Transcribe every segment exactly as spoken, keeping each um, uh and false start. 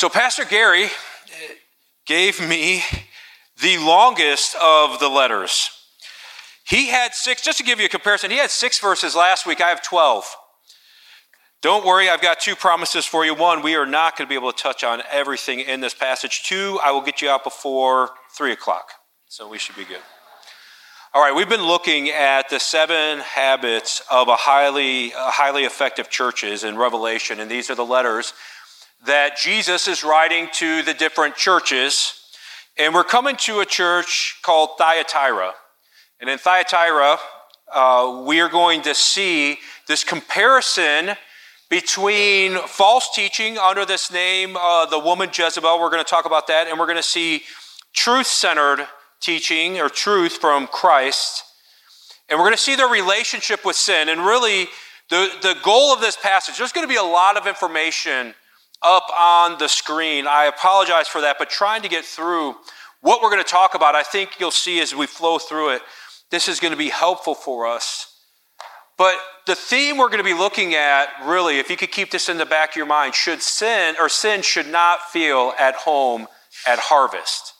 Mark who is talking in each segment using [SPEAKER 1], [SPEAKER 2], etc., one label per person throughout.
[SPEAKER 1] So Pastor Gary gave me the longest of the letters. He had six, just to give you a comparison, he had six verses last week. I have twelve. Don't worry, I've got two promises for you. One, we are not going to be able to touch on everything in this passage. Two, I will get you out before three o'clock. So we should be good. All right, we've been looking at the seven habits of a highly, uh, highly effective churches in Revelation, and these are the letters that Jesus is writing to the different churches. And we're coming to a church called Thyatira. And in Thyatira, uh, we are going to see this comparison between false teaching under this name, uh, the woman Jezebel. We're going to talk about that. And we're going to see truth-centered teaching or truth from Christ. And we're going to see their relationship with sin. And really, the, the goal of this passage, there's going to be a lot of information up on the screen. I apologize for that, but trying to get through what we're going to talk about, I think you'll see as we flow through it, this is going to be helpful for us. But the theme we're going to be looking at, really, if you could keep this in the back of your mind, should sin, or sin should not feel at home at Harvest.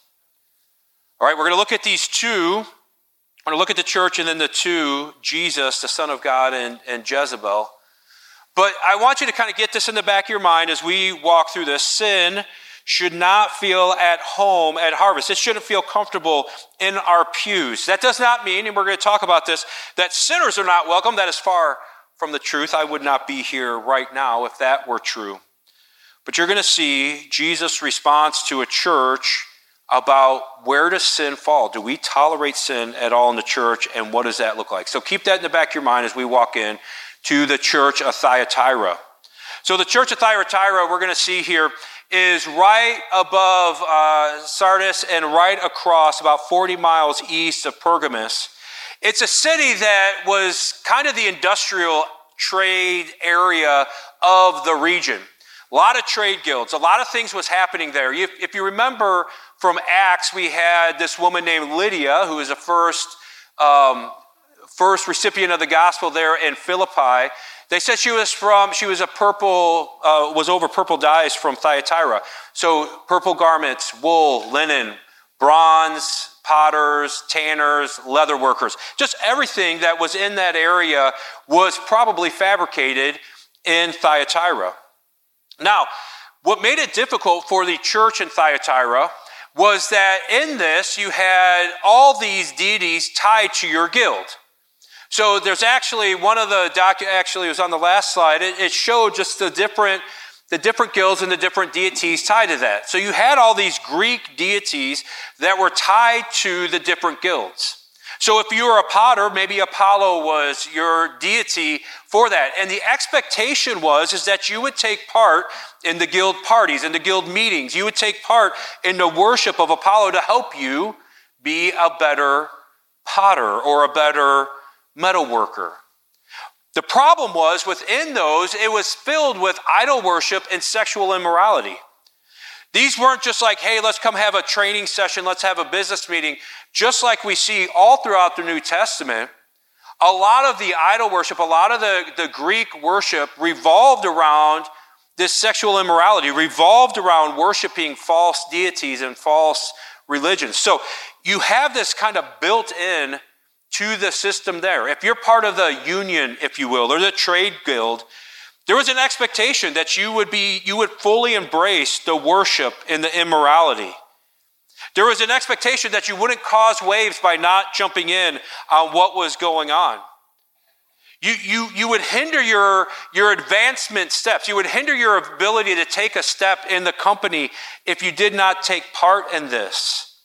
[SPEAKER 1] All right, we're going to look at these two. We're going to look at the church and then the two, Jesus, the Son of God, and, and Jezebel. But I want you to kind of get this in the back of your mind as we walk through this. Sin should not feel at home at Harvest. It shouldn't feel comfortable in our pews. That does not mean, and we're going to talk about this, that sinners are not welcome. That is far from the truth. I would not be here right now if that were true. But you're going to see Jesus' response to a church about where does sin fall? Do we tolerate sin at all in the church, and what does that look like? So keep that in the back of your mind as we walk in to the church of Thyatira. So the church of Thyatira, we're going to see here, is right above uh, Sardis and right across about forty miles east of Pergamus. It's a city that was kind of the industrial trade area of the region. A lot of trade guilds, a lot of things was happening there. If, if you remember from Acts, we had this woman named Lydia, who was the first um, first recipient of the gospel there in Philippi. They said she was from, she was a purple, uh, was over purple dyes from Thyatira. So purple garments, wool, linen, bronze, potters, tanners, leather workers. Just everything that was in that area was probably fabricated in Thyatira. Now, what made it difficult for the church in Thyatira was that in this you had all these deities tied to your guild. So there's actually one of the doc actually it was on the last slide. It, it showed just the different the different guilds and the different deities tied to that. So you had all these Greek deities that were tied to the different guilds. So if you were a potter, maybe Apollo was your deity for that. And the expectation was is that you would take part in the guild parties, in the guild meetings. You would take part in the worship of Apollo to help you be a better potter or a better metal worker. The problem was within those, it was filled with idol worship and sexual immorality. These weren't just like, hey, let's come have a training session, let's have a business meeting. Just like we see all throughout the New Testament, a lot of the idol worship, a lot of the, the Greek worship revolved around this sexual immorality, revolved around worshiping false deities and false religions. So you have this kind of built in to the system there. If you're part of the union, if you will, or the trade guild, there was an expectation that you would be, you would fully embrace the worship and the immorality. There was an expectation that you wouldn't cause waves by not jumping in on what was going on. You, you, you would hinder your, your advancement steps. You would hinder your ability to take a step in the company if you did not take part in this.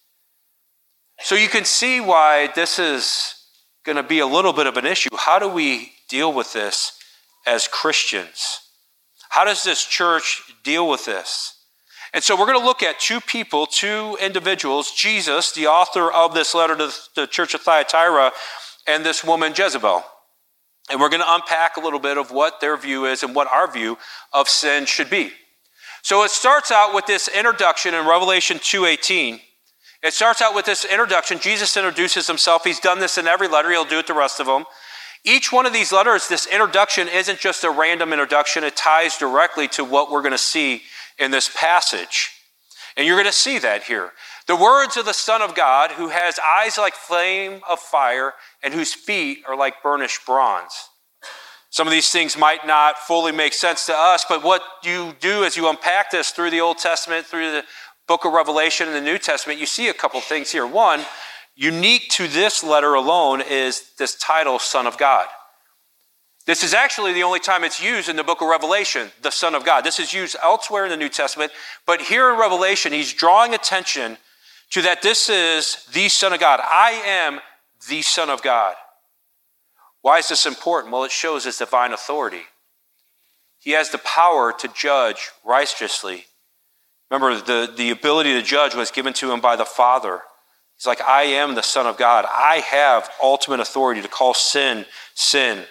[SPEAKER 1] So you can see why this is going to be a little bit of an issue. How do we deal with this as Christians? How does this church deal with this? And so we're going to look at two people, two individuals, Jesus, the author of this letter to the church of Thyatira, and this woman Jezebel. And we're going to unpack a little bit of what their view is and what our view of sin should be. So it starts out with this introduction in Revelation two eighteen. It starts out with this introduction. Jesus introduces himself. He's done this in every letter. He'll do it the rest of them. Each one of these letters, this introduction isn't just a random introduction. It ties directly to what we're going to see in this passage. And you're going to see that here. The words of the Son of God, who has eyes like flame of fire and whose feet are like burnished bronze. Some of these things might not fully make sense to us, but what you do as you unpack this through the Old Testament, through the book of Revelation and the New Testament, you see a couple things here. One, unique to this letter alone is this title, Son of God. This is actually the only time it's used in the book of Revelation, the Son of God. This is used elsewhere in the New Testament, but here in Revelation, he's drawing attention to that this is the Son of God. I am the Son of God. Why is this important? Well, it shows his divine authority. He has the power to judge righteously. Remember, the, the ability to judge was given to him by the Father. He's like, I am the Son of God. I have ultimate authority to call sin, sin.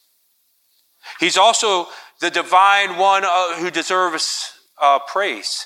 [SPEAKER 1] He's also the divine one uh, who deserves uh, praise.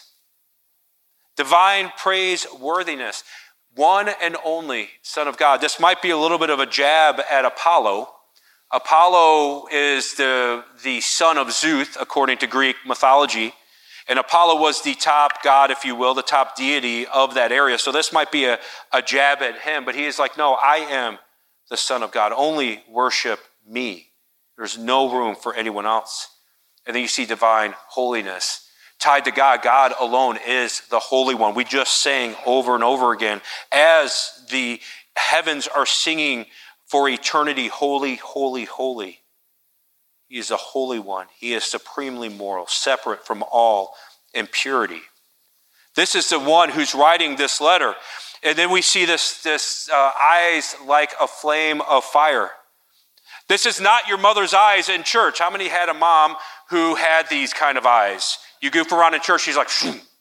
[SPEAKER 1] Divine praiseworthiness. One and only Son of God. This might be a little bit of a jab at Apollo. Apollo is the, the son of Zeus, according to Greek mythology. And Apollo was the top god, if you will, the top deity of that area. So this might be a, a jab at him, but he is like, no, I am the Son of God. Only worship me. There's no room for anyone else. And then you see divine holiness. Tied to God, God alone is the Holy One. We just sang over and over again, as the heavens are singing for eternity, holy, holy, holy. He is the Holy One. He is supremely moral, separate from all impurity. This is the one who's writing this letter. And then we see this, this uh, eyes like a flame of fire. This is not your mother's eyes in church. How many had a mom who had these kind of eyes? You goof around in church, she's like, Phew. I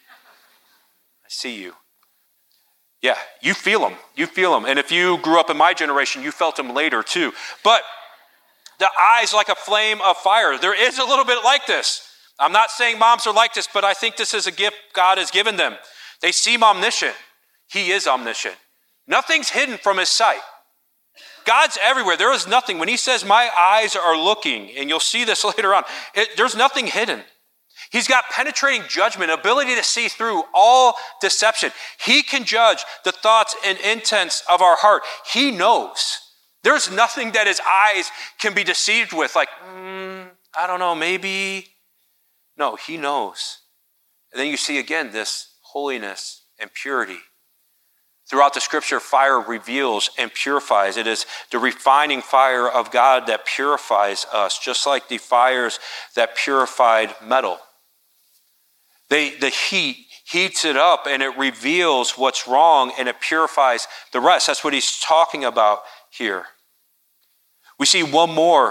[SPEAKER 1] see you. Yeah, you feel them. You feel them. And if you grew up in my generation, you felt them later too. But the eyes like a flame of fire. There is a little bit like this. I'm not saying moms are like this, but I think this is a gift God has given them. They seem omniscient. He is omniscient. Nothing's hidden from his sight. God's everywhere. There is nothing. When he says, my eyes are looking, and you'll see this later on, it, there's nothing hidden. He's got penetrating judgment, ability to see through all deception. He can judge the thoughts and intents of our heart. He knows. There's nothing that his eyes can be deceived with, like, mm, I don't know, maybe. No, he knows. And then you see again this holiness and purity. Throughout the scripture, fire reveals and purifies. It is the refining fire of God that purifies us, just like the fires that purified metal. They, the heat heats it up and it reveals what's wrong and it purifies the rest. That's what he's talking about here. We see one more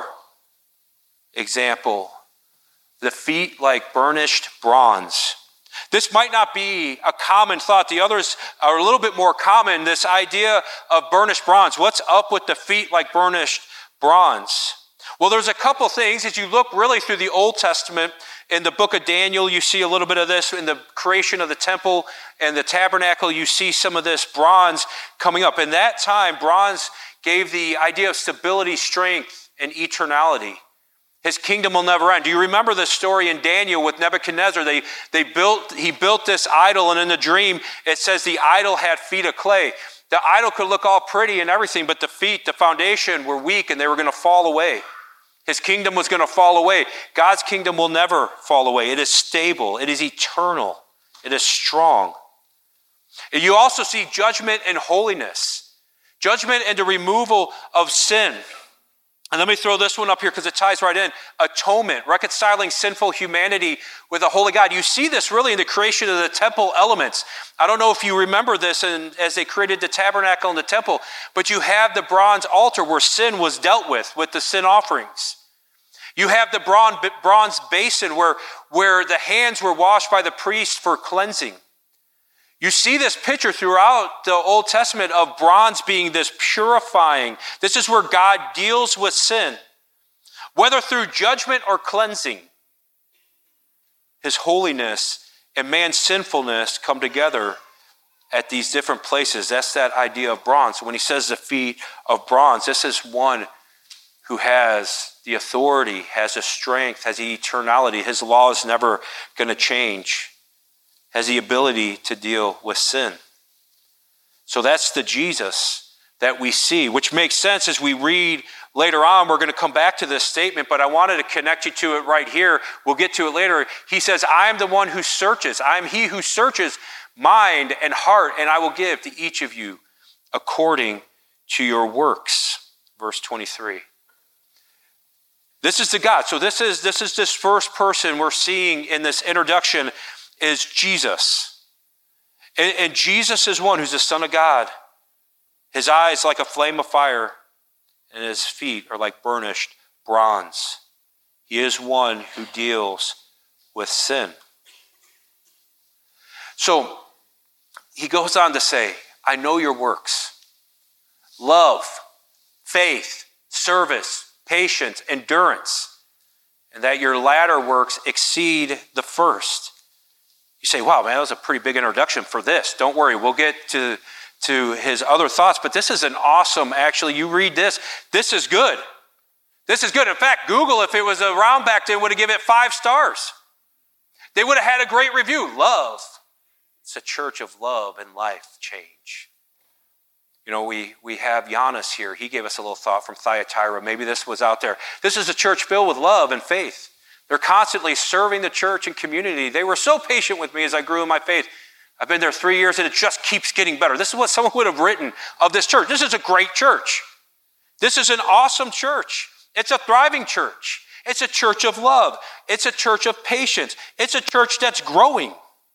[SPEAKER 1] example. The feet like burnished bronze. This might not be a common thought. The others are a little bit more common, this idea of burnished bronze. What's up with the feet like burnished bronze? Well, there's a couple things. As you look really through the Old Testament, in the book of Daniel, you see a little bit of this. In the creation of the temple and the tabernacle, you see some of this bronze coming up. In that time, bronze gave the idea of stability, strength, and eternality. His kingdom will never end. Do you remember the story in Daniel with Nebuchadnezzar? They, they built, he built this idol, and in the dream, it says the idol had feet of clay. The idol could look all pretty and everything, but the feet, the foundation, were weak, and they were going to fall away. His kingdom was going to fall away. God's kingdom will never fall away. It is stable. It is eternal. It is strong. And you also see judgment and holiness. Judgment and the removal of sin. And let me throw this one up here because it ties right in. Atonement, reconciling sinful humanity with a holy God. You see this really in the creation of the temple elements. I don't know if you remember this in, as they created the tabernacle and the temple, but you have the bronze altar where sin was dealt with, with the sin offerings. You have the bronze, bronze basin where, where the hands were washed by the priest for cleansing. You see this picture throughout the Old Testament of bronze being this purifying. This is where God deals with sin, whether through judgment or cleansing. His holiness and man's sinfulness come together at these different places. That's that idea of bronze. When he says the feet of bronze, this is one who has the authority, has the strength, has the eternality. His law is never going to change, has the ability to deal with sin. So that's the Jesus that we see, which makes sense as we read later on. We're going to come back to this statement, but I wanted to connect you to it right here. We'll get to it later. He says, I am the one who searches. I am he who searches mind and heart, and I will give to each of you according to your works. Verse twenty-three. This is the God. So this is this is this first person we're seeing in this introduction is Jesus. And, and Jesus is one who's the Son of God. His eyes like a flame of fire, and his feet are like burnished bronze. He is one who deals with sin. So he goes on to say, I know your works. Love, faith, service, patience, endurance, and that your latter works exceed the first. You say, wow, man, that was a pretty big introduction for this. Don't worry, we'll get to, to his other thoughts, but this is an awesome, actually, you read this, this is good. This is good. In fact, Google, if it was around back then, would have given it five stars. They would have had a great review. Love. It's a church of love and life change. You know, we, we have Giannis here. He gave us a little thought from Thyatira. Maybe this was out there. This is a church filled with love and faith. They're constantly serving the church and community. They were so patient with me as I grew in my faith. I've been there three years and it just keeps getting better. This is what someone would have written of this church. This is a great church. This is an awesome church. It's a thriving church. It's a church of love. It's a church of patience. It's a church that's growing.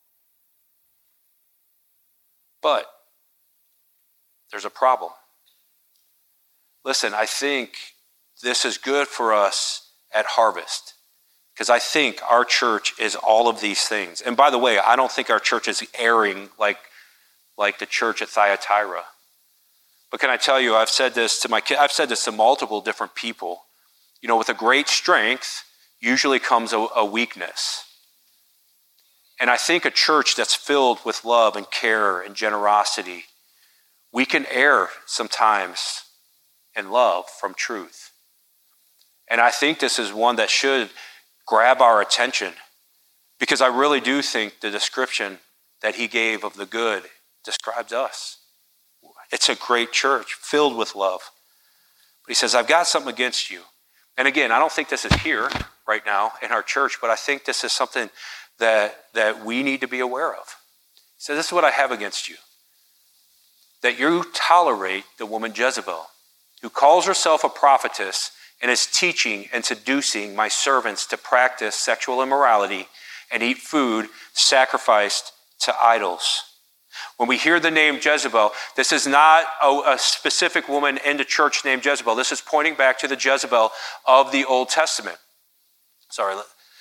[SPEAKER 1] But there's a problem. Listen, I think this is good for us at Harvest because I think our church is all of these things. And by the way, I don't think our church is erring like, like the church at Thyatira. But can I tell you, I've said this to my kids, I've said this to multiple different people. You know, with a great strength usually comes a, a weakness. And I think a church that's filled with love and care and generosity, we can err sometimes in love from truth. And I think this is one that should grab our attention because I really do think the description that he gave of the good describes us. It's a great church filled with love. But he says, I've got something against you. And again, I don't think this is here right now in our church, but I think this is something that, that we need to be aware of. He says, this is what I have against you. That you tolerate the woman Jezebel, who calls herself a prophetess and is teaching and seducing my servants to practice sexual immorality and eat food sacrificed to idols. When we hear the name Jezebel, this is not a, a specific woman in the church named Jezebel. This is pointing back to the Jezebel of the Old Testament. Sorry.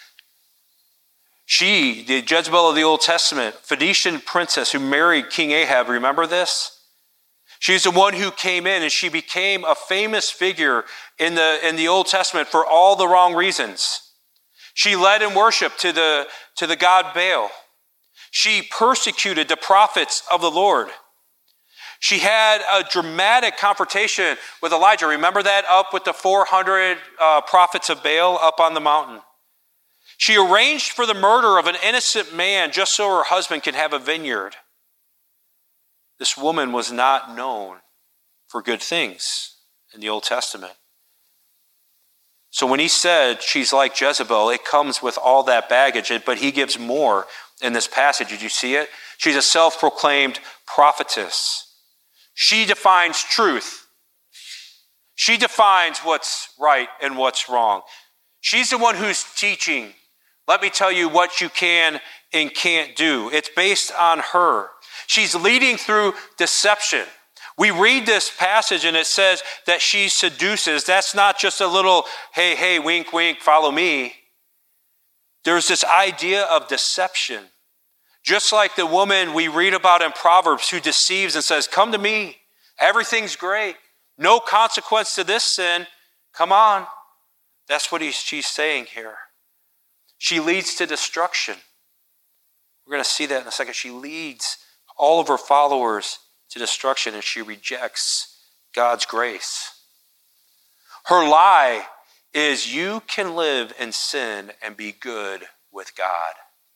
[SPEAKER 1] She, the Jezebel of the Old Testament, Phoenician princess who married King Ahab, remember this? She's the one who came in and she became a famous figure in the, in the Old Testament for all the wrong reasons. She led in worship to the, to the god Baal. She persecuted the prophets of the Lord. She had a dramatic confrontation with Elijah. Remember that up with the four hundred uh, prophets of Baal up on the mountain. She arranged for the murder of an innocent man just so her husband could have a vineyard. This woman was not known for good things in the Old Testament. So when he said she's like Jezebel, it comes with all that baggage, but he gives more in this passage. Did you see it? She's a self-proclaimed prophetess. She defines truth. She defines what's right and what's wrong. She's the one who's teaching. Let me tell you what you can and can't do. It's based on her. She's leading through deception. We read this passage and it says that she seduces. That's not just a little, hey, hey, wink, wink, follow me. There's this idea of deception. Just like the woman we read about in Proverbs who deceives and says, come to me. Everything's great. No consequence to this sin. Come on. That's what he's, she's saying here. She leads to destruction. We're going to see that in a second. She leads all of her followers to destruction and she rejects God's grace. Her lie is you can live in sin and be good with God.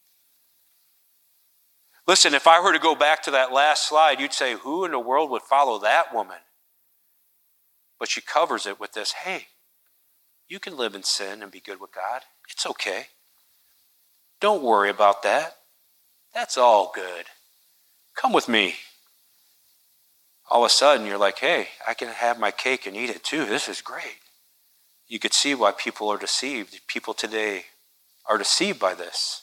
[SPEAKER 1] Listen, if I were to go back to that last slide, you'd say, who in the world would follow that woman? But she covers it with this, hey, you can live in sin and be good with God. It's okay. Don't worry about that. That's all good. Come with me. All of a sudden, you're like, hey, I can have my cake and eat it too. This is great. You could see why people are deceived. People today are deceived by this.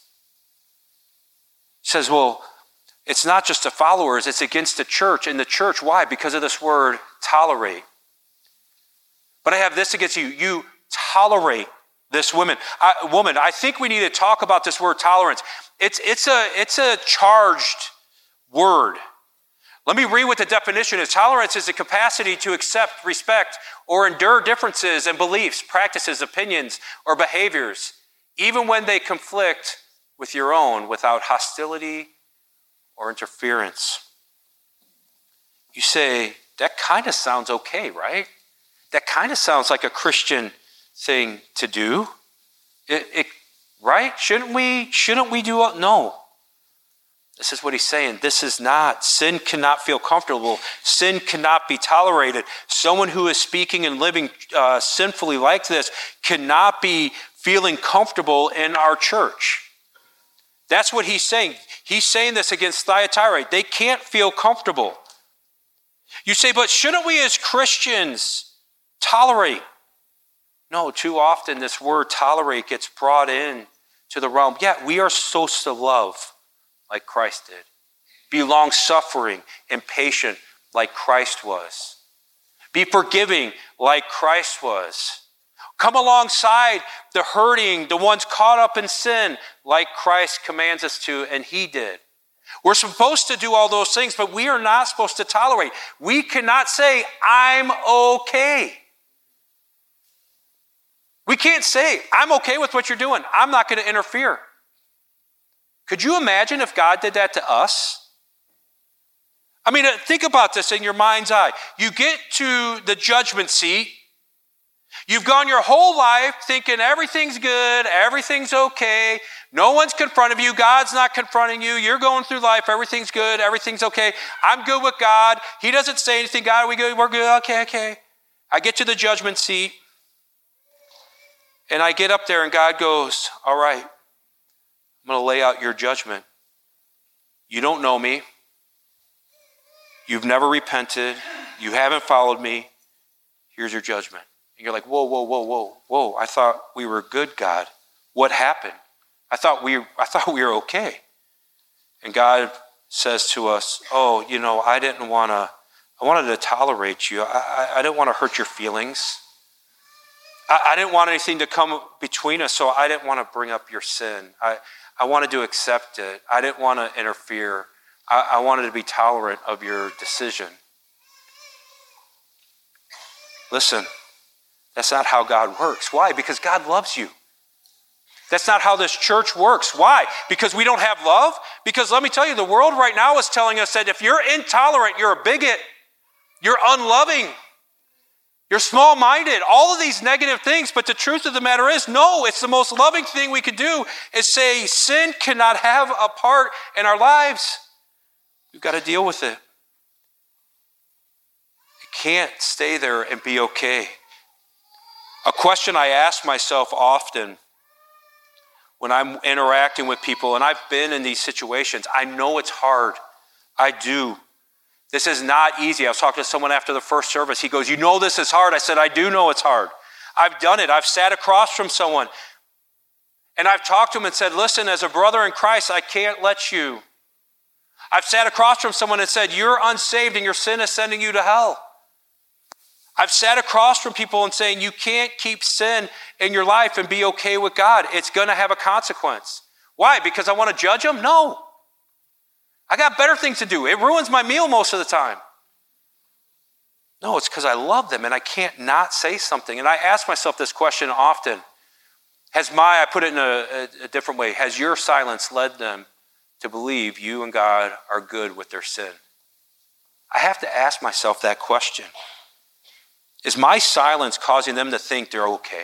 [SPEAKER 1] He says, well, it's not just the followers, it's against the church. And the church, why? Because of this word, tolerate. But I have this against you. You tolerate this woman. I, woman, I think we need to talk about this word tolerance. It's, it's, a, it's a charged word. Let me read what the definition is. Tolerance is the capacity to accept, respect, or endure differences in beliefs, practices, opinions, or behaviors, even when they conflict with your own, without hostility or interference. You say, that kind of sounds okay, right? That kind of sounds like a Christian thing to do. It, it, right? Shouldn't we, shouldn't we do, no. This is what he's saying. This is not. Sin cannot feel comfortable. Sin cannot be tolerated. Someone who is speaking and living uh, sinfully like this cannot be feeling comfortable in our church. That's what he's saying. He's saying this against Thyatira. They can't feel comfortable. You say, but shouldn't we as Christians tolerate? No, too often this word tolerate gets brought in to the realm. Yeah, we are supposed to love like Christ did. Be long-suffering and patient like Christ was. Be forgiving like Christ was. Come alongside the hurting, the ones caught up in sin like Christ commands us to, and he did. We're supposed to do all those things, but we are not supposed to tolerate. We cannot say, I'm okay. We can't say, I'm okay with what you're doing. I'm not going to interfere. Could you imagine if God did that to us? I mean, think about this in your mind's eye. You get to the judgment seat. You've gone your whole life thinking everything's good, everything's okay. No one's confronting you. God's not confronting you. You're going through life. Everything's good. Everything's okay. I'm good with God. He doesn't say anything. God, are we good? We're good. Okay, okay. I get to the judgment seat. And I get up there and God goes, all right, I'm going to lay out your judgment. You don't know me. You've never repented. You haven't followed me. Here's your judgment. And you're like, whoa, whoa, whoa, whoa, whoa. I thought we were good, God. What happened? I thought we, I thought we were okay. And God says to us, oh, you know, I didn't want to, I wanted to tolerate you. I, I, I didn't want to hurt your feelings. I, I didn't want anything to come between us, so I didn't want to bring up your sin. I, I wanted to accept it. I didn't want to interfere. I, I wanted to be tolerant of your decision. Listen, that's not how God works. Why? Because God loves you. That's not how this church works. Why? Because we don't have love? Because let me tell you, the world right now is telling us that if you're intolerant, you're a bigot, you're unloving, you're small-minded, all of these negative things. But the truth of the matter is, no, it's the most loving thing we could do is say sin cannot have a part in our lives. We've got to deal with it. It can't stay there and be okay. A question I ask myself often when I'm interacting with people, and I've been in these situations, I know it's hard. I do. This is not easy. I was talking to someone after the first service. He goes, you know this is hard. I said, I do know it's hard. I've done it. I've sat across from someone, and I've talked to him and said, listen, as a brother in Christ, I can't let you. I've sat across from someone and said, you're unsaved and your sin is sending you to hell. I've sat across from people and saying, you can't keep sin in your life and be okay with God. It's going to have a consequence. Why? Because I want to judge them? No. I got better things to do. It ruins my meal most of the time. No, it's because I love them and I can't not say something. And I ask myself this question often. Has my, I put it in a, a, a different way, has your silence led them to believe you and God are good with their sin? I have to ask myself that question. Is my silence causing them to think they're okay?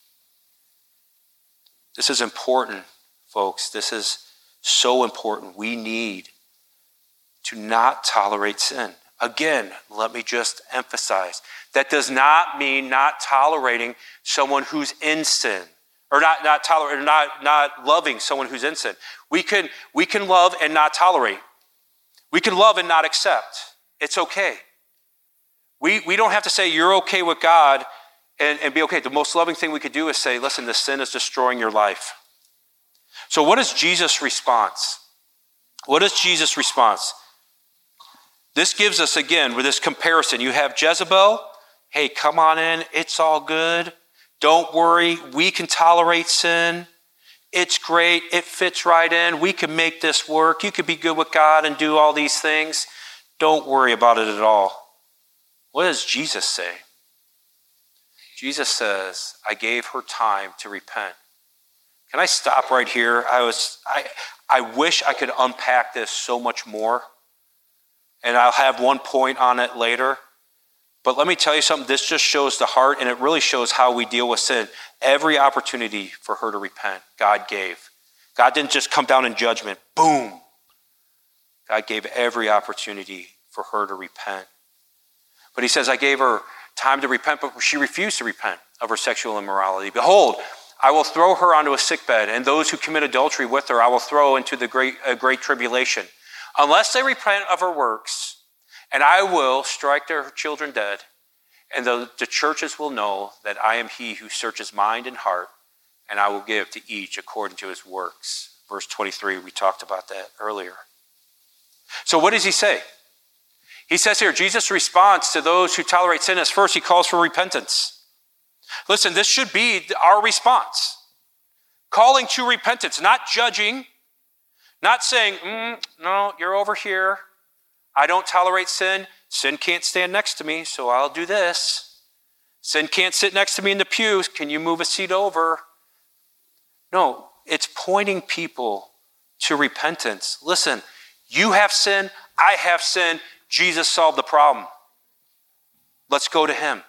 [SPEAKER 1] This is important, folks. This is so important. We need to not tolerate sin. Again, let me just emphasize, that does not mean not tolerating someone who's in sin, or not not tolerating, not not loving someone who's in sin. We can we can love and not tolerate. We can love and not accept. It's okay. We we don't have to say you're okay with God and, and be okay. The most loving thing we could do is say, listen, the sin is destroying your life. So what is Jesus' response? What is Jesus' response? This gives us, again, with this comparison, you have Jezebel. Hey, come on in. It's all good. Don't worry. We can tolerate sin. It's great. It fits right in. We can make this work. You could be good with God and do all these things. Don't worry about it at all. What does Jesus say? Jesus says, I gave her time to repent. Can I stop right here? I was, I, I wish I could unpack this so much more. And I'll have one point on it later. But let me tell you something. This just shows the heart, and it really shows how we deal with sin. Every opportunity for her to repent, God gave. God didn't just come down in judgment. Boom. God gave every opportunity for her to repent. But he says, I gave her time to repent, but she refused to repent of her sexual immorality. Behold, I will throw her onto a sickbed, and those who commit adultery with her I will throw into the great, uh, great tribulation. Unless they repent of her works, and I will strike their children dead, and the, the churches will know that I am he who searches mind and heart, and I will give to each according to his works. Verse twenty-three, we talked about that earlier. So what does he say? He says here, Jesus' response to those who tolerate sin is first, he calls for repentance. Listen, this should be our response. Calling to repentance, not judging, not saying, mm, no, you're over here. I don't tolerate sin. Sin can't stand next to me, so I'll do this. Sin can't sit next to me in the pews. Can you move a seat over? No, it's pointing people to repentance. Listen, you have sin. I have sin. Jesus solved the problem. Let's go to him.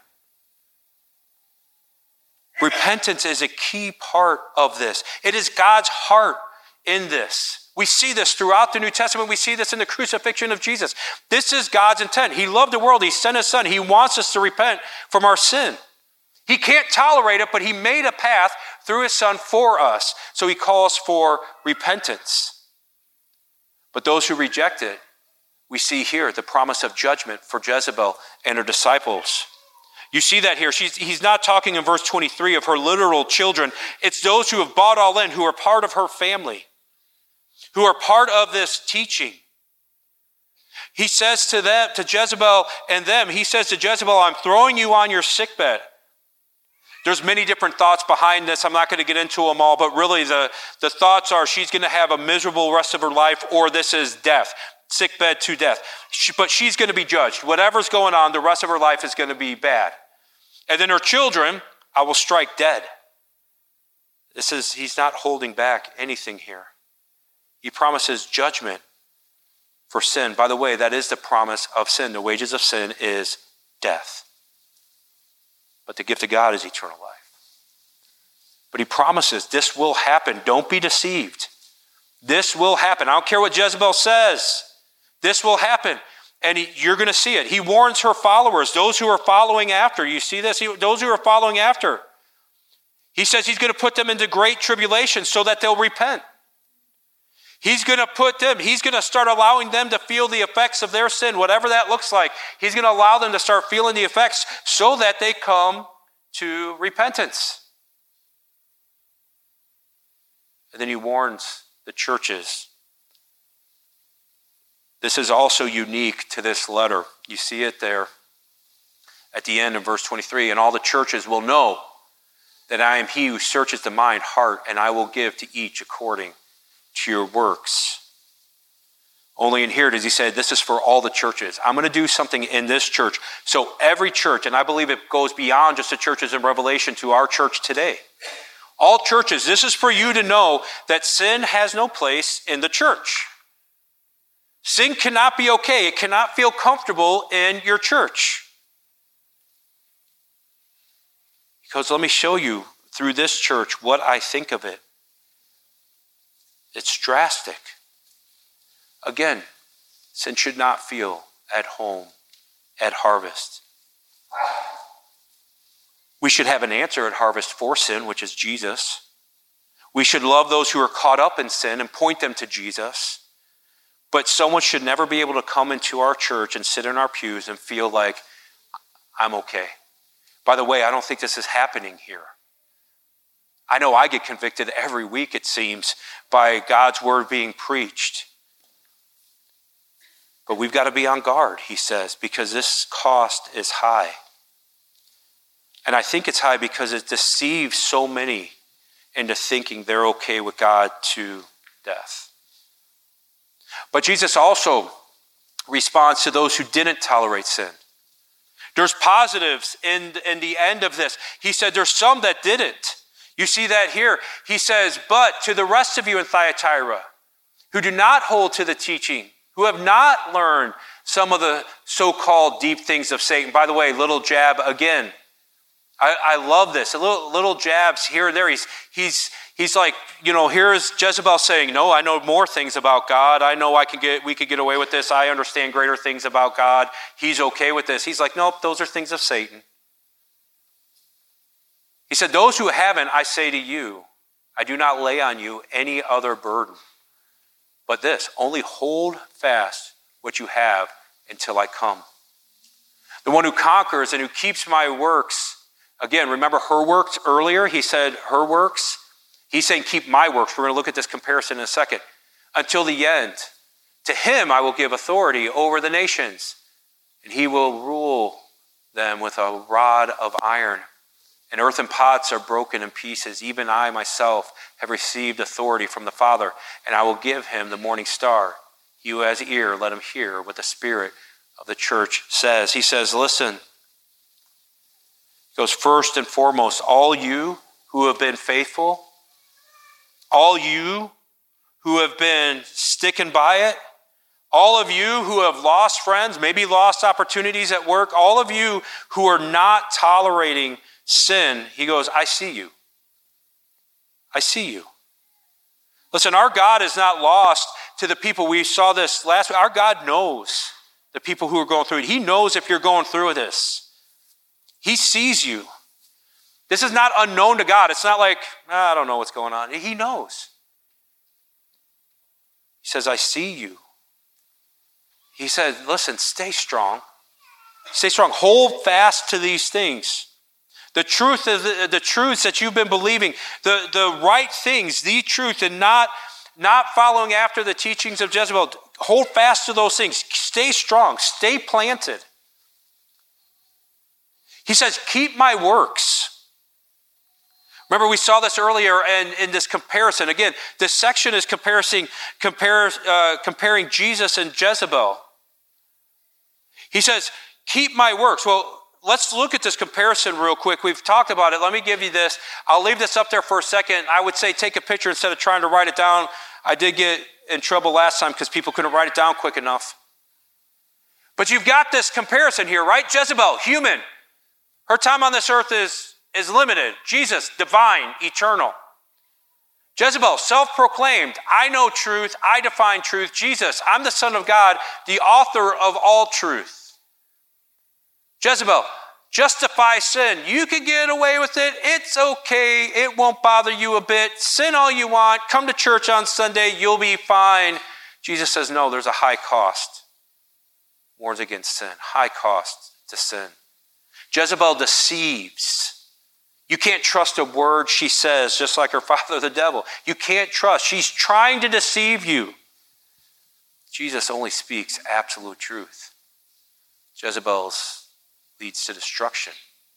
[SPEAKER 1] Repentance is a key part of this. It is God's heart in this. We see this throughout the New Testament. We see this in the crucifixion of Jesus. This is God's intent. He loved the world. He sent his son. He wants us to repent from our sin. He can't tolerate it, but he made a path through his son for us. So he calls for repentance. But those who reject it, we see here the promise of judgment for Jezebel and her disciples. You see that here. She's, he's not talking in verse twenty-three of her literal children. It's those who have bought all in, who are part of her family, who are part of this teaching. He says to them, to Jezebel and them, he says to Jezebel, I'm throwing you on your sickbed. There's many different thoughts behind this. I'm not going to get into them all, but really the, the thoughts are she's going to have a miserable rest of her life, or this is death, sickbed to death. She, but she's going to be judged. Whatever's going on, the rest of her life is going to be bad. And then her children, I will strike dead. This is, he's not holding back anything here. He promises judgment for sin. By the way, that is the promise of sin. The wages of sin is death. But the gift of God is eternal life. But he promises this will happen. Don't be deceived. This will happen. I don't care what Jezebel says. This will happen. And he, you're going to see it. He warns her followers, those who are following after. You see this? He, those who are following after. He says he's going to put them into great tribulation so that they'll repent. He's going to put them, he's going to start allowing them to feel the effects of their sin, whatever that looks like. He's going to allow them to start feeling the effects so that they come to repentance. And then he warns the churches. This is also unique to this letter. You see it there at the end of verse twenty-three. And all the churches will know that I am he who searches the mind, heart, and I will give to each according to your works. Only in here does he say, this is for all the churches. I'm going to do something in this church. So every church, and I believe it goes beyond just the churches in Revelation to our church today. All churches, this is for you to know that sin has no place in the church. Sin cannot be okay. It cannot feel comfortable in your church. Because let me show you through this church what I think of it. It's drastic. Again, sin should not feel at home at Harvest. We should have an answer at Harvest for sin, which is Jesus. We should love those who are caught up in sin and point them to Jesus. But someone should never be able to come into our church and sit in our pews and feel like, I'm okay. By the way, I don't think this is happening here. I know I get convicted every week, it seems, by God's word being preached. But we've got to be on guard, he says, because this cost is high. And I think it's high because it deceives so many into thinking they're okay with God to death. But Jesus also responds to those who didn't tolerate sin. There's positives in, in the end of this. He said there's some that didn't. You see that here. He says, but to the rest of you in Thyatira who do not hold to the teaching, who have not learned some of the so-called deep things of Satan. By the way, little jab again. I, I love this. A little, little jabs here and there. He's, he's, he's like, you know, here's Jezebel saying, no, I know more things about God. I know I can get, we could get away with this. I understand greater things about God. He's okay with this. He's like, nope, those are things of Satan. He said, those who haven't, I say to you, I do not lay on you any other burden. But this, only hold fast what you have until I come. The one who conquers and who keeps my works. Again, remember her works earlier? He said her works. He's saying keep my works. We're going to look at this comparison in a second. Until the end. To him I will give authority over the nations, and he will rule them with a rod of iron. And earthen pots are broken in pieces. Even I myself have received authority from the Father, and I will give him the morning star. He who has ear, let him hear what the Spirit of the church says. He says, listen. He goes, first and foremost, all you who have been faithful, all you who have been sticking by it, all of you who have lost friends, maybe lost opportunities at work, all of you who are not tolerating sin, he goes, I see you. I see you. Listen, our God is not lost to the people. We saw this last week. Our God knows the people who are going through it. He knows if you're going through this. He sees you. This is not unknown to God. It's not like, ah, I don't know what's going on. He knows. He says, I see you. He said, listen, stay strong. Stay strong. Hold fast to these things. The truth is the, the truths that you've been believing, the, the right things, the truth, and not, not following after the teachings of Jezebel. Hold fast to those things. Stay strong. Stay planted. He says, keep my works. Remember, we saw this earlier in, in this comparison. Again, this section is comparing, compare, uh, comparing Jesus and Jezebel. He says, keep my works. Well, let's look at this comparison real quick. We've talked about it. Let me give you this. I'll leave this up there for a second. I would say take a picture instead of trying to write it down. I did get in trouble last time because people couldn't write it down quick enough. But you've got this comparison here, right? Jezebel, human. Her time on this earth is, is limited. Jesus, divine, eternal. Jezebel, self-proclaimed, I know truth, I define truth. Jesus, I'm the Son of God, the author of all truth. Jezebel, justify sin. You can get away with it. It's okay. It won't bother you a bit. Sin all you want. Come to church on Sunday. You'll be fine. Jesus says, no, there's a high cost. Warns against sin. High cost to sin. Jezebel deceives. You can't trust a word she says, just like her father, the devil. You can't trust. She's trying to deceive you. Jesus only speaks absolute truth. Jezebel's leads to destruction.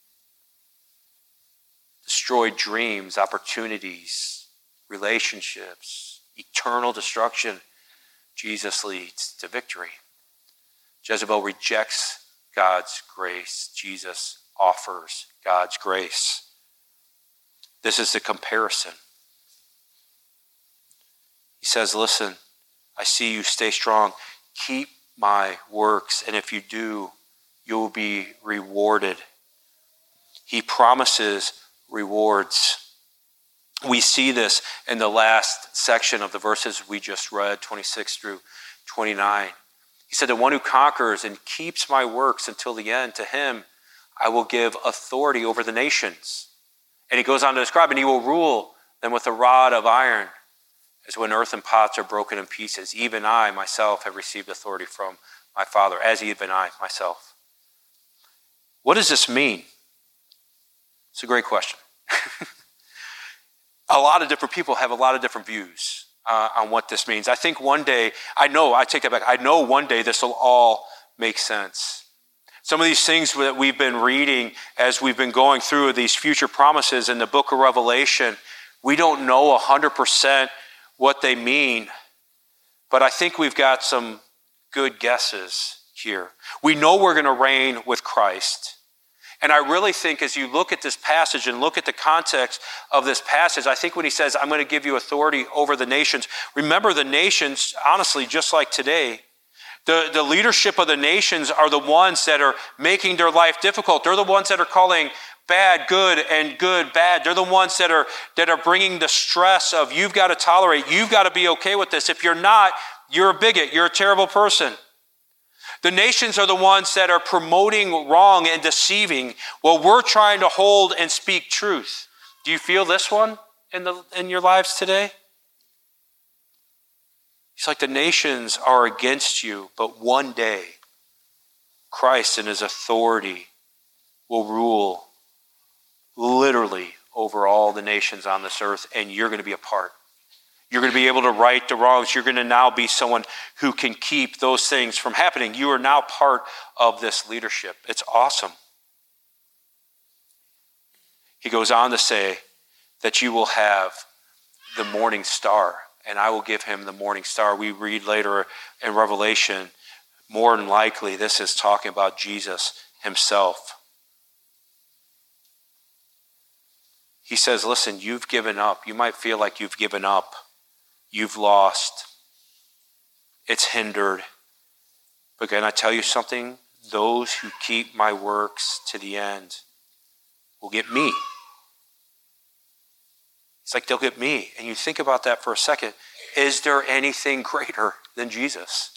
[SPEAKER 1] Destroyed dreams, opportunities, relationships, eternal destruction. Jesus leads to victory. Jezebel rejects God's grace. Jesus offers God's grace. This is the comparison. He says, listen, I see you, stay strong. Keep my works, and if you do, you will be rewarded. He promises rewards. We see this in the last section of the verses we just read, twenty-six through twenty-nine. He said, the one who conquers and keeps my works until the end, to him I will give authority over the nations. And he goes on to describe, and he will rule them with a rod of iron, as when earthen pots are broken in pieces. Even I myself have received authority from my Father, as even I myself. What does this mean? It's a great question. A lot of different people have a lot of different views uh, on what this means. I think one day, I know, I take that back, I know one day this will all make sense. Some of these things that we've been reading as we've been going through these future promises in the book of Revelation, we don't know one hundred percent what they mean, but I think we've got some good guesses here. We know we're going to reign with Christ. And I really think as you look at this passage and look at the context of this passage, I think when he says, I'm going to give you authority over the nations, remember the nations, honestly, just like today, the, the leadership of the nations are the ones that are making their life difficult. They're the ones that are calling bad good and good bad. They're the ones that are, that are bringing the stress of you've got to tolerate, you've got to be okay with this. If you're not, you're a bigot, you're a terrible person. The nations are the ones that are promoting wrong and deceiving while we're trying to hold and speak truth. Do you feel this one in the in your lives today? It's like the nations are against you, but one day Christ and his authority will rule literally over all the nations on this earth, and you're going to be a part. You're going to be able to right the wrongs. You're going to now be someone who can keep those things from happening. You are now part of this leadership. It's awesome. He goes on to say that you will have the morning star, and I will give him the morning star. We read later in Revelation, more than likely, this is talking about Jesus himself. He says, listen, you've given up. You might feel like you've given up. You've lost. It's hindered. But can I tell you something? Those who keep my works to the end will get me. It's like they'll get me. And you think about that for a second. Is there anything greater than Jesus?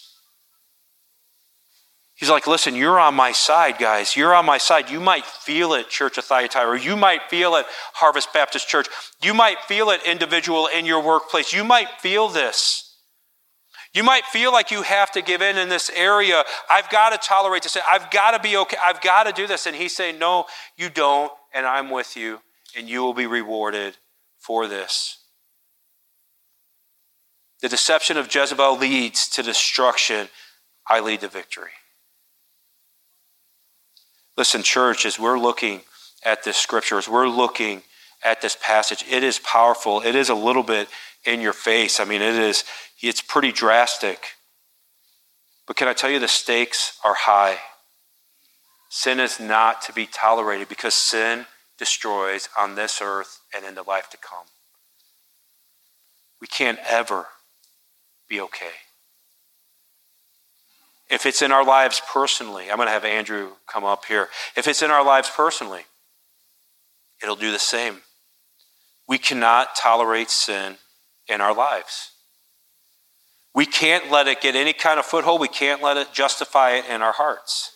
[SPEAKER 1] He's like, listen, you're on my side, guys. You're on my side. You might feel it, Church of Thyatira. You might feel it, Harvest Baptist Church. You might feel it, individual in your workplace. You might feel this. You might feel like you have to give in in this area. I've got to tolerate this. I've got to be okay. I've got to do this. And he's saying, no, you don't, and I'm with you, and you will be rewarded for this. The deception of Jezebel leads to destruction. I lead to victory. Listen, church, as we're looking at this scripture, as we're looking at this passage, it is powerful. It is a little bit in your face. I mean, it is, it's pretty drastic. But can I tell you, the stakes are high. Sin is not to be tolerated because sin destroys on this earth and in the life to come. We can't ever be okay. If it's in our lives personally, I'm going to have Andrew come up here. If it's in our lives personally, it'll do the same. We cannot tolerate sin in our lives. We can't let it get any kind of foothold. We can't let it justify it in our hearts.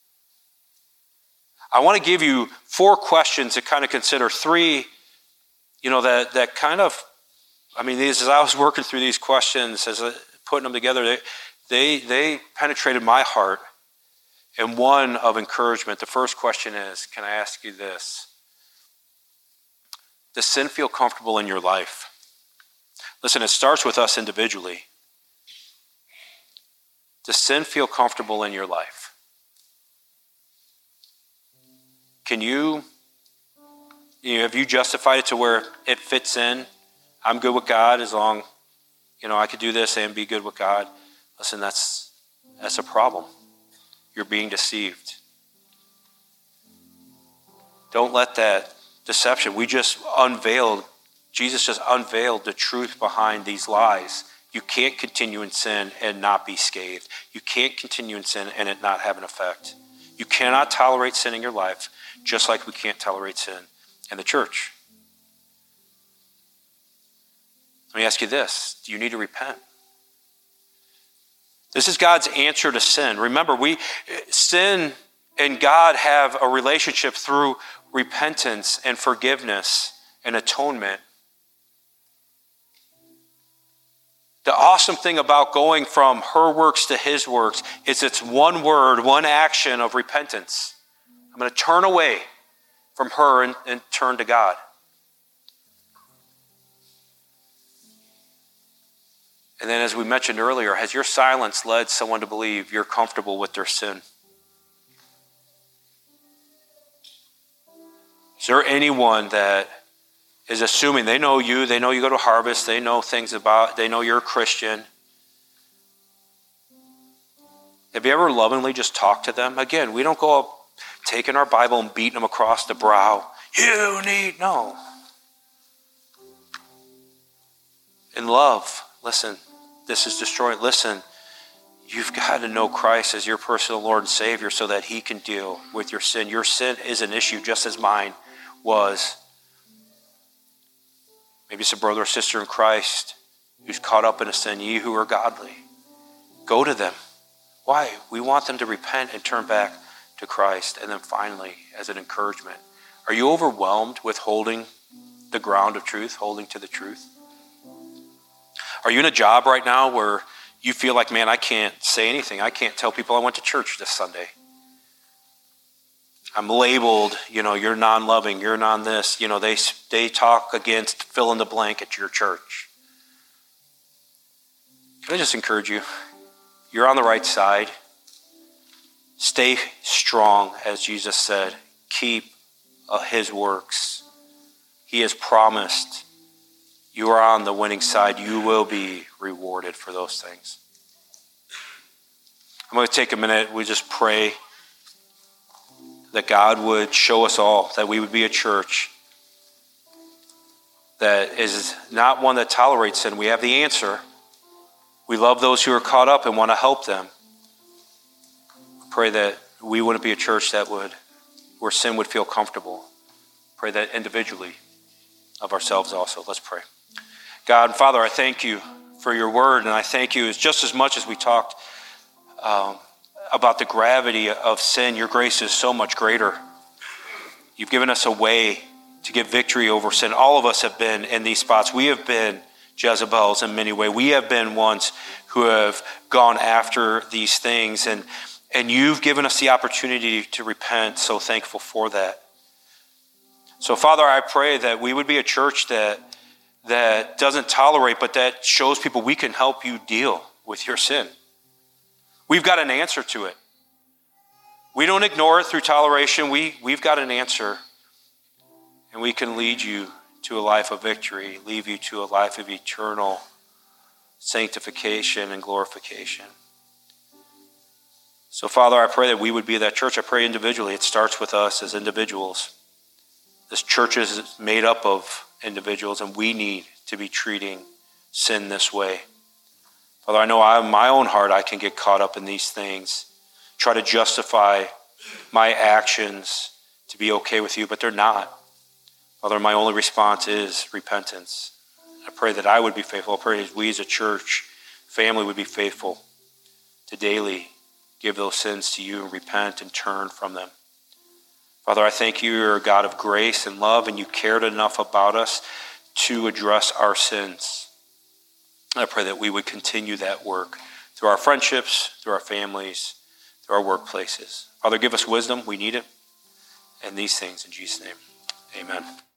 [SPEAKER 1] I want to give you four questions to kind of consider. Three, you know, that, that kind of, I mean, these, as I was working through these questions, as I, putting them together, they, They they penetrated my heart, and one of encouragement. The first question is, can I ask you this? Does sin feel comfortable in your life? Listen, it starts with us individually. Does sin feel comfortable in your life? Can you, you know, have you justified it to where it fits in? I'm good with God as long, you know, I could do this and be good with God. Listen, that's that's a problem. You're being deceived. Don't let that deception. We just unveiled, Jesus just unveiled the truth behind these lies. You can't continue in sin and not be scathed. You can't continue in sin and it not have an effect. You cannot tolerate sin in your life, just like we can't tolerate sin and the church. Let me ask you this. Do you need to repent? This is God's answer to sin. Remember, we sin and God have a relationship through repentance and forgiveness and atonement. The awesome thing about going from her works to his works is it's one word, one action of repentance. I'm going to turn away from her and, and turn to God. And then as we mentioned earlier, has your silence led someone to believe you're comfortable with their sin? Is there anyone that is assuming they know you, they know you go to Harvest, they know things about, they know you're a Christian? Have you ever lovingly just talked to them? Again, we don't go up taking our Bible and beating them across the brow. You need, no. In love, listen, this is destroying. Listen, you've got to know Christ as your personal Lord and Savior so that he can deal with your sin. Your sin is an issue just as mine was. Maybe it's a brother or sister in Christ who's caught up in a sin. Ye who are godly, go to them. Why? We want them to repent and turn back to Christ. And then finally, as an encouragement, are you overwhelmed with holding the ground of truth, holding to the truth? Are you in a job right now where you feel like, man, I can't say anything. I can't tell people I went to church this Sunday. I'm labeled, you know, you're non-loving, you're non-this. You know, they, they talk against fill in the blank at your church. Can I just encourage you? You're on the right side. Stay strong, as Jesus said. Keep uh, his works. He has promised you are on the winning side. You will be rewarded for those things. I'm going to take a minute. We just pray that God would show us all, that we would be a church that is not one that tolerates sin. We have the answer. We love those who are caught up and want to help them. Pray that we wouldn't be a church that would, where sin would feel comfortable. Pray that individually of ourselves also. Let's pray. God and Father, I thank you for your word, and I thank you as just as much as we talked um, about the gravity of sin, your grace is so much greater. You've given us a way to get victory over sin. All of us have been in these spots. We have been Jezebels in many ways. We have been ones who have gone after these things, and, and you've given us the opportunity to repent, so thankful for that. So, Father, I pray that we would be a church that that doesn't tolerate, but that shows people we can help you deal with your sin. We've got an answer to it. We don't ignore it through toleration. We, we've got an answer, and we can lead you to a life of victory, lead you to a life of eternal sanctification and glorification. So, Father, I pray that we would be that church. I pray individually. It starts with us as individuals. This church is made up of individuals, and we need to be treating sin this way. Father, I know I, in my own heart, I can get caught up in these things, try to justify my actions to be okay with you, but they're not. Father, my only response is repentance. I pray that I would be faithful. I pray that we as a church family would be faithful to daily give those sins to you and repent and turn from them. Father, I thank you, you're a God of grace and love, and you cared enough about us to address our sins. I pray that we would continue that work through our friendships, through our families, through our workplaces. Father, give us wisdom. We need it. And these things in Jesus' name, amen.